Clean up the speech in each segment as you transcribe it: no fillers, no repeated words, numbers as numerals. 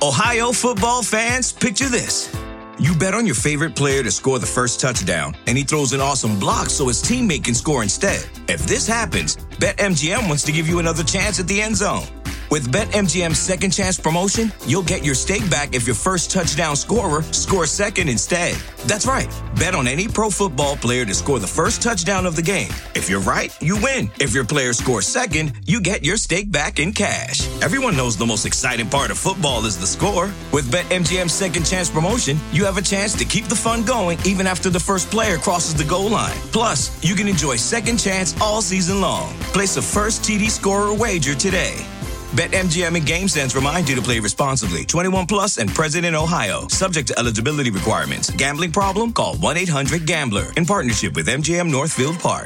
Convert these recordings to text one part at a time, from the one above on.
Ohio football fans, picture this. You bet on your favorite player to score the first touchdown, and he throws an awesome block so his teammate can score instead. If this happens, BetMGM wants to give you another chance at the end zone. With BetMGM's second chance promotion, you'll get your stake back if your first touchdown scorer scores second instead. That's right. Bet on any pro football player to score the first touchdown of the game. If you're right, you win. If your player scores second, you get your stake back in cash. Everyone knows the most exciting part of football is the score. With BetMGM's second chance promotion, you have a chance to keep the fun going even after the first player crosses the goal line. Plus, you can enjoy second chance all season long. Place a first TD scorer wager today. BetMGM and GameSense remind you to play responsibly. 21 plus and present in Ohio. Subject to eligibility requirements. Gambling problem? Call 1-800-GAMBLER. In partnership with MGM Northfield Park.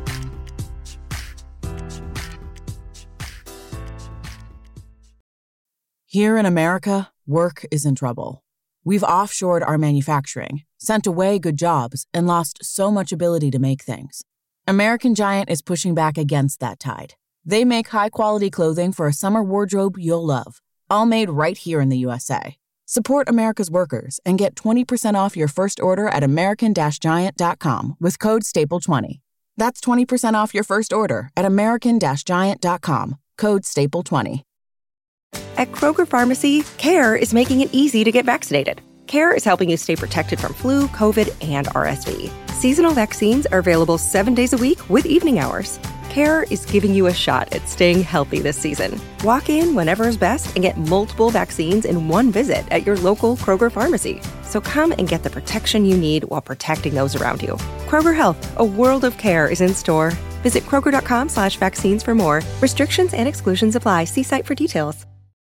Here in America, work is in trouble. We've offshored our manufacturing, sent away good jobs, and lost so much ability to make things. American Giant is pushing back against that tide. They make high-quality clothing for a summer wardrobe you'll love, all made right here in the USA. Support America's workers and get 20% off your first order at american-giant.com with code STAPLE20. That's 20% off your first order at american-giant.com, code STAPLE20. At Kroger Pharmacy, CARE is making it easy to get vaccinated. CARE is helping you stay protected from flu, COVID, and RSV. Seasonal vaccines are available 7 days a week with evening hours. CARE is giving you a shot at staying healthy this season. Walk in whenever is best and get multiple vaccines in one visit at your local Kroger pharmacy. So come and get the protection you need while protecting those around you. Kroger Health, a world of care is in store. Visit Kroger.com/vaccines for more. Restrictions and exclusions apply. See site for details.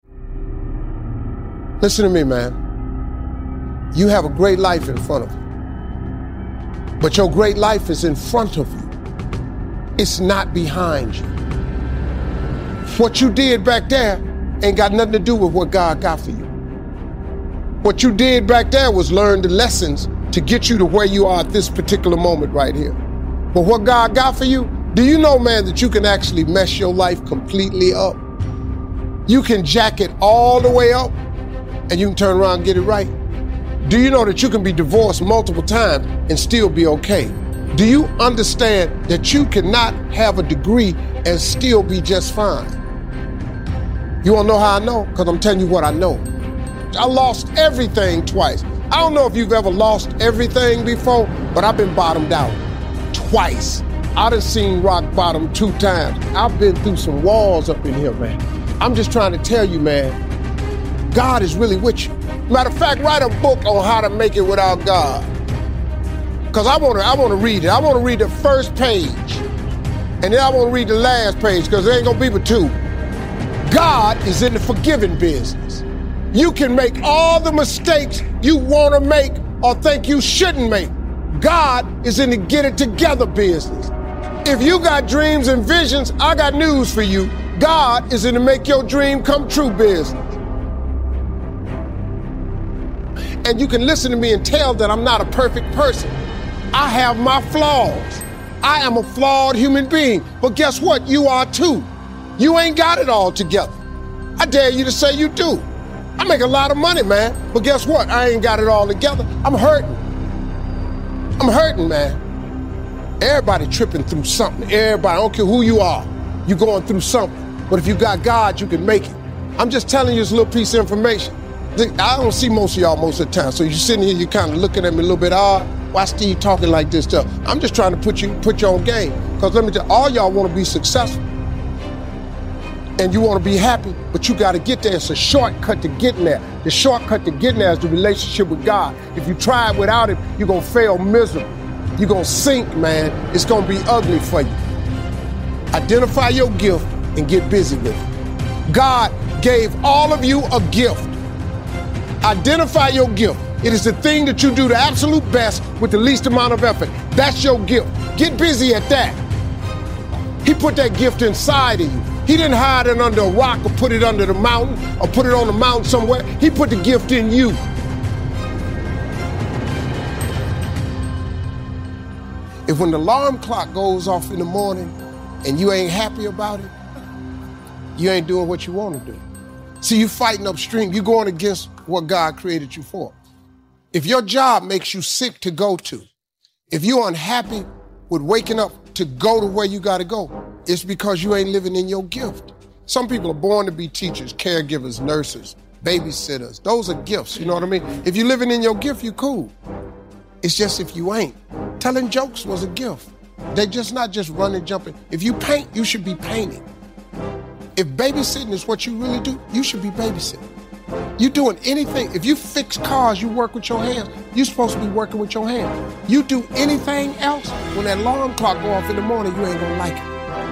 Listen to me, man. You have a great life in front of you. But your great life is in front of you. It's not behind you. What you did back there ain't got nothing to do with what God got for you. What you did back there was learn the lessons to get you to where you are at this particular moment right here. But what God got for you, do you know, man, that you can actually mess your life completely up? You can jack it all the way up and you can turn around and get it right. Do you know that you can be divorced multiple times and still be okay? Do you understand that you cannot have a degree and still be just fine? You want to know how I know? Because I'm telling you what I know. I lost everything twice. I don't know if you've ever lost everything before, but I've been bottomed out twice. I done seen rock bottom 2 times. I've been through some walls up in here, man. I'm just trying to tell you, man, God is really with you. Matter of fact, write a book on how to make it without God. Because I want to read it. I want to read the first page. And then I want to read the last page because there ain't going to be but 2. God is in the forgiving business. You can make all the mistakes you want to make or think you shouldn't make. God is in the get it together business. If you got dreams and visions, I got news for you. God is in the make your dream come true business. And you can listen to me and tell that I'm not a perfect person. I have my flaws. I am a flawed human being. But guess what? You are too. You ain't got it all together. I dare you to say you do. I make a lot of money, man. But guess what? I ain't got it all together. I'm hurting. I'm hurting, man. Everybody tripping through something. Everybody, I don't care who you are, you're going through something. But if you got God, you can make it. I'm just telling you this little piece of information. I don't see most of y'all most of the time. So you're sitting here, you're kind of looking at me a little bit odd. Why Steve talking like this stuff? I'm just trying to put you on game. Because let me tell you, all y'all want to be successful. And you want to be happy, but you got to get there. It's a shortcut to getting there. The shortcut to getting there is the relationship with God. If you try it without it, you're going to fail miserably. You're going to sink, man. It's going to be ugly for you. Identify your gift and get busy with it. God gave all of you a gift. Identify your gift. It is the thing that you do the absolute best with the least amount of effort. That's your gift. Get busy at that. He put that gift inside of you. He didn't hide it under a rock or put it under the mountain or put it on the mountain somewhere. He put the gift in you. If when the alarm clock goes off in the morning and you ain't happy about it, you ain't doing what you want to do. See, you fighting upstream. You're going against what God created you for. If your job makes you sick to go to, if you're unhappy with waking up to go to where you got to go, it's because you ain't living in your gift. Some people are born to be teachers, caregivers, nurses, babysitters. Those are gifts, you know what I mean? If you're living in your gift, you cool. It's just if you ain't. Telling jokes was a gift. They're just not just running, jumping. If you paint, you should be painting. If babysitting is what you really do, you should be babysitting. You doing anything. If you fix cars, you work with your hands. You're supposed to be working with your hands. You do anything else, when that alarm clock go off in the morning, you ain't gonna like it.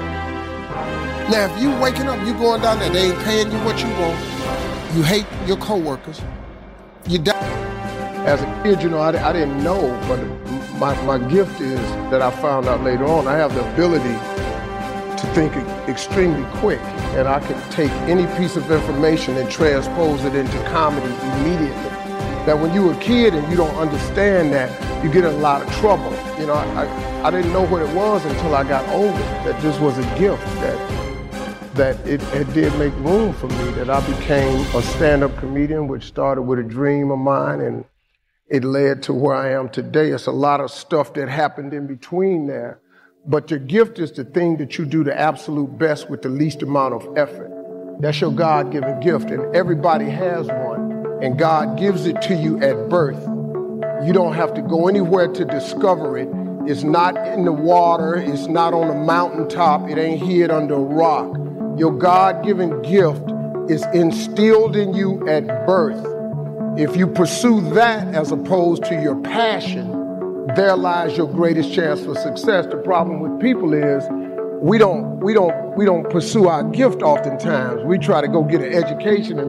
Now, if you waking up, you going down there, they ain't paying you what you want. You hate your coworkers. You die. As a kid, you know, I didn't know, but my gift is that I found out later on. I have the ability to think extremely quick, and I can take any piece of information and transpose it into comedy immediately. Now, when you're a kid and you don't understand that, you get in a lot of trouble. You know, I didn't know what it was until I got older, that this was a gift, that it did make room for me, that I became a stand-up comedian, which started with a dream of mine, and it led to where I am today. It's a lot of stuff that happened in between there. But your gift is the thing that you do the absolute best with the least amount of effort. That's your God-given gift, and everybody has one. And God gives it to you at birth. You don't have to go anywhere to discover it. It's not in the water. It's not on a mountaintop. It ain't hid under a rock. Your God-given gift is instilled in you at birth. If you pursue that as opposed to your passion, there lies your greatest chance for success. The problem with people is we don't pursue our gift oftentimes. We try to go get an education.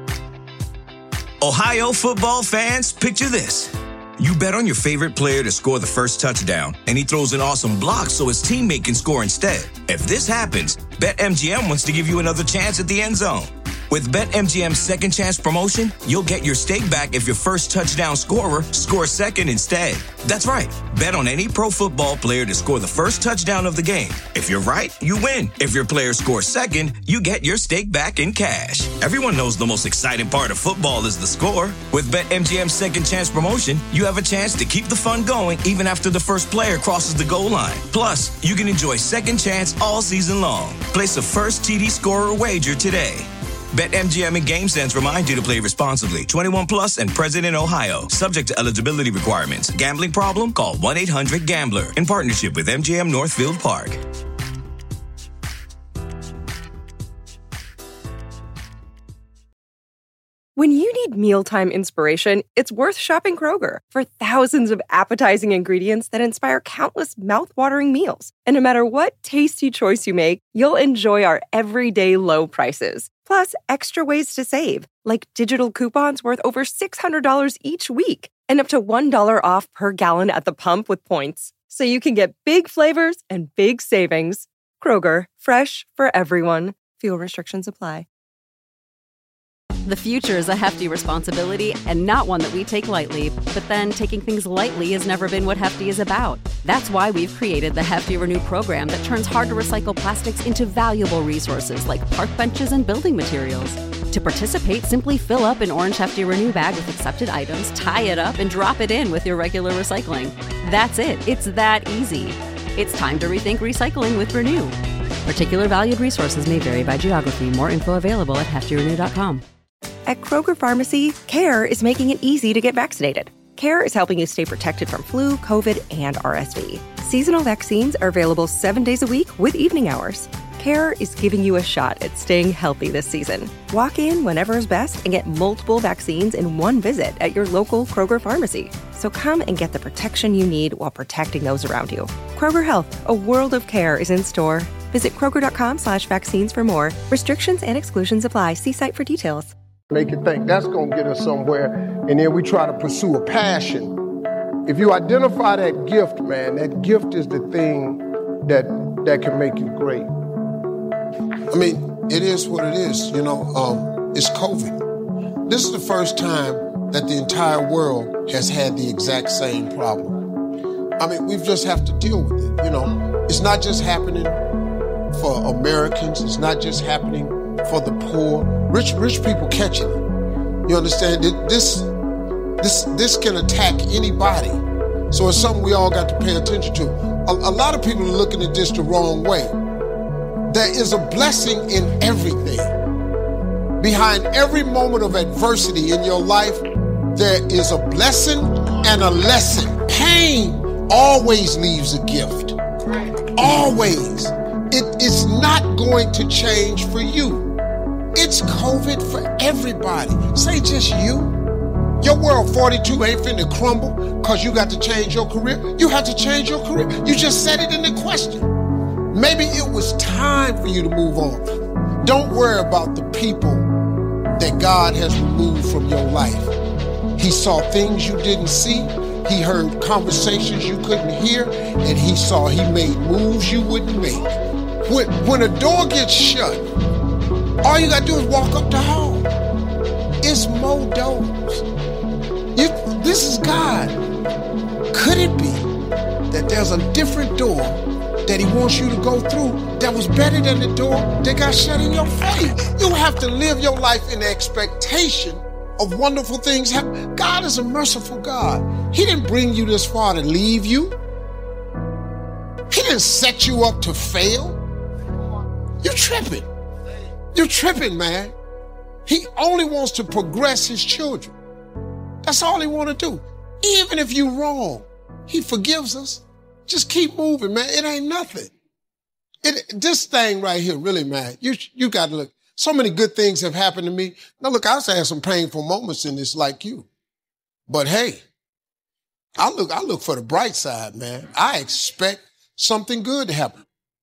Ohio football fans, picture this. You bet on your favorite player to score the first touchdown, and he throws an awesome block so his teammate can score instead. If this happens, BetMGM wants to give you another chance at the end zone. With BetMGM's second chance promotion, you'll get your stake back if your first touchdown scorer scores second instead. That's right. Bet on any pro football player to score the first touchdown of the game. If you're right, you win. If your player scores second, you get your stake back in cash. Everyone knows the most exciting part of football is the score. With BetMGM's second chance promotion, you have a chance to keep the fun going even after the first player crosses the goal line. Plus, you can enjoy second chance all season long. Place a first TD scorer wager today. BetMGM and GameSense remind you to play responsibly. 21 plus and present in Ohio. Subject to eligibility requirements. Gambling problem? Call 1-800-GAMBLER. In partnership with MGM Northfield Park. When you need mealtime inspiration, it's worth shopping Kroger for thousands of appetizing ingredients that inspire countless mouth-watering meals. And no matter what tasty choice you make, you'll enjoy our everyday low prices. Plus, extra ways to save, like digital coupons worth over $600 each week and up to $1 off per gallon at the pump with points. So you can get big flavors and big savings. Kroger, fresh for everyone. Fuel restrictions apply. The future is a hefty responsibility and not one that we take lightly. But then taking things lightly has never been what Hefty is about. That's why we've created the Hefty Renew program that turns hard-to-recycle plastics into valuable resources like park benches and building materials. To participate, simply fill up an orange Hefty Renew bag with accepted items, tie it up, and drop it in with your regular recycling. That's it. It's that easy. It's time to rethink recycling with Renew. Particular valued resources may vary by geography. More info available at heftyrenew.com. At Kroger Pharmacy, CARE is making it easy to get vaccinated. CARE is helping you stay protected from flu, COVID, and RSV. Seasonal vaccines are available 7 days a week with evening hours. CARE is giving you a shot at staying healthy this season. Walk in whenever is best and get multiple vaccines in one visit at your local Kroger Pharmacy. So come and get the protection you need while protecting those around you. Kroger Health, a world of care is in store. Visit Kroger.com/vaccines for more. Restrictions and exclusions apply. See site for details. Make you think that's going to get us somewhere, and then we try to pursue a passion. If you identify that gift, man, that gift is the thing that can make you great. I mean, it is what it is, you know. It's COVID. This is the first time that the entire world has had the exact same problem. I mean, we just have to deal with it, you know. It's not just happening for Americans. It's not just happening for the poor. Rich people catching it. You understand? This can attack anybody. So it's something we all got to pay attention to. A lot of people are looking at this the wrong way. There is a blessing in everything. Behind every moment of adversity in your life, there is a blessing and a lesson. Pain always leaves a gift. Always. It's not going to change for you. It's COVID for everybody. Say just you. Your World 42 ain't finna crumble because you got to change your career. You have to change your career. You just said it in the question. Maybe it was time for you to move on. Don't worry about the people that God has removed from your life. He saw things you didn't see. He heard conversations you couldn't hear. And he saw he made moves you wouldn't make. When a door gets shut, all you got to do is walk up the hall. It's more doors. This is God. Could it be that there's a different door that he wants you to go through that was better than the door that got shut in your face? You have to live your life in the expectation of wonderful things happening. God is a merciful God. He didn't bring you this far to leave you. He didn't set you up to fail. You're tripping. You're tripping, man. He only wants to progress his children. That's all he want to do. Even if you're wrong, he forgives us. Just keep moving, man. It ain't nothing. This thing right here, really, man, you got to look. So many good things have happened to me. Now, look, I also had some painful moments in this like you. But hey, I look for the bright side, man. I expect something good to happen.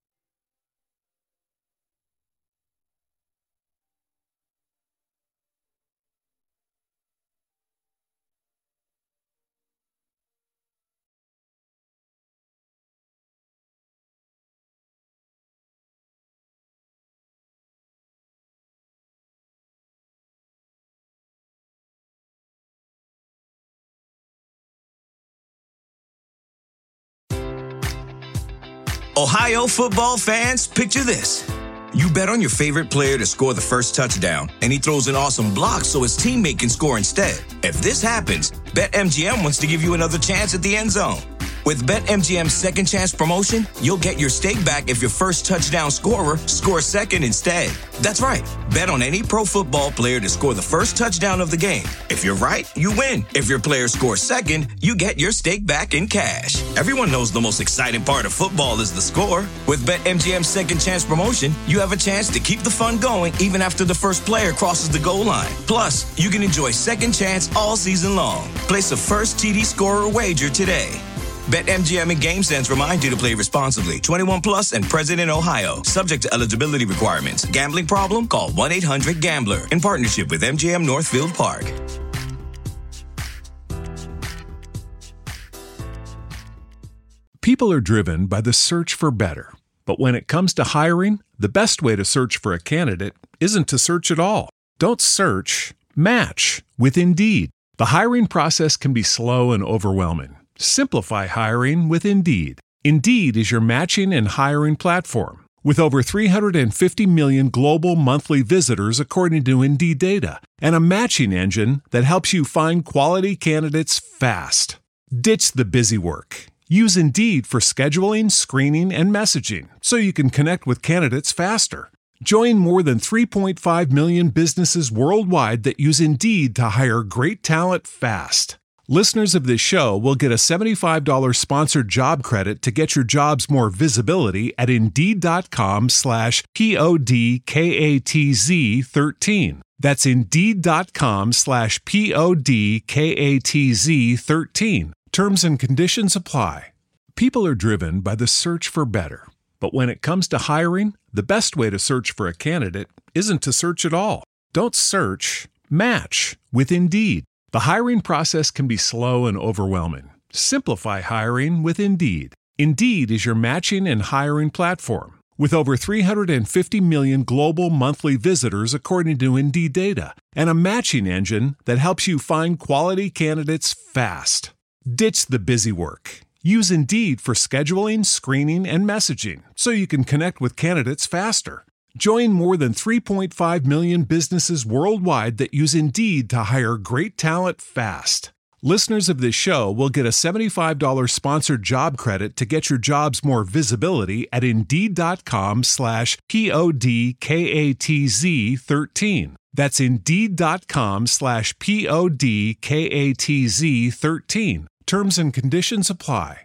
Ohio football fans, picture this. You bet on your favorite player to score the first touchdown, and he throws an awesome block so his teammate can score instead. If this happens, BetMGM wants to give you another chance at the end zone. With BetMGM's second chance promotion, you'll get your stake back if your first touchdown scorer scores second instead. That's right. Bet on any pro football player to score the first touchdown of the game. If you're right, you win. If your player scores second, you get your stake back in cash. Everyone knows the most exciting part of football is the score. With BetMGM's second chance promotion, you have a chance to keep the fun going even after the first player crosses the goal line. Plus, you can enjoy second chance all season long. Place a first TD scorer wager today. BetMGM and GameSense remind you to play responsibly. 21 plus and present in Ohio. Subject to eligibility requirements. Gambling problem? Call 1-800-GAMBLER. In partnership with MGM Northfield Park. People are driven by the search for better. But when it comes to hiring, the best way to search for a candidate isn't to search at all. Don't search, match with Indeed. The hiring process can be slow and overwhelming. Simplify hiring with Indeed. Indeed is your matching and hiring platform. With over 350 million global monthly visitors according to Indeed data, and a matching engine that helps you find quality candidates fast. Ditch the busy work. Use Indeed for scheduling, screening, and messaging so you can connect with candidates faster. Join more than 3.5 million businesses worldwide that use Indeed to hire great talent fast. Listeners of this show will get a $75 sponsored job credit to get your jobs more visibility at Indeed.com/PODKATZ13. That's Indeed.com/PODKATZ13. Terms and conditions apply. People are driven by the search for better. But when it comes to hiring, the best way to search for a candidate isn't to search at all. Don't search, match with Indeed. The hiring process can be slow and overwhelming. Simplify hiring with Indeed. Indeed is your matching and hiring platform. With over 350 million global monthly visitors according to Indeed data, and a matching engine that helps you find quality candidates fast. Ditch the busy work. Use Indeed for scheduling, screening, and messaging so you can connect with candidates faster. Join more than 3.5 million businesses worldwide that use Indeed to hire great talent fast. Listeners of this show will get a $75 sponsored job credit to get your jobs more visibility at Indeed.com/PODKATZ13. That's Indeed.com/PODKATZ13. Terms and conditions apply.